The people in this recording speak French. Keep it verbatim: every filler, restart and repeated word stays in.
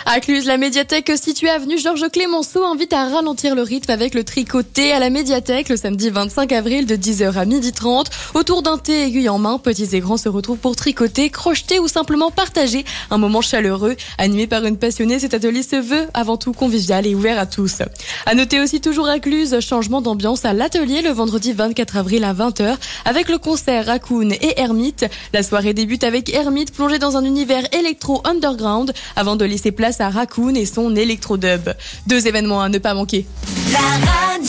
À Cluse, la médiathèque située avenue Georges Clémenceau invite à ralentir le rythme avec le tricoté à la médiathèque le samedi vingt-cinq avril de dix heures à midi trente. Autour d'un thé aiguille en main, petits et grands se retrouvent pour tricoter, crocheter ou simplement partager un moment chaleureux. Animé par une passionnée, cet atelier se veut avant tout convivial et ouvert à tous. À noter aussi toujours à Cluse, changement d'ambiance à l'atelier le vendredi vingt-quatre avril à vingt heures avec le concert Raccoon et Hermite. La soirée débute avec Hermite plongé dans un univers électro underground avant de laisser place à Raccoon et son électro-dub. Deux événements à ne pas manquer. La radio.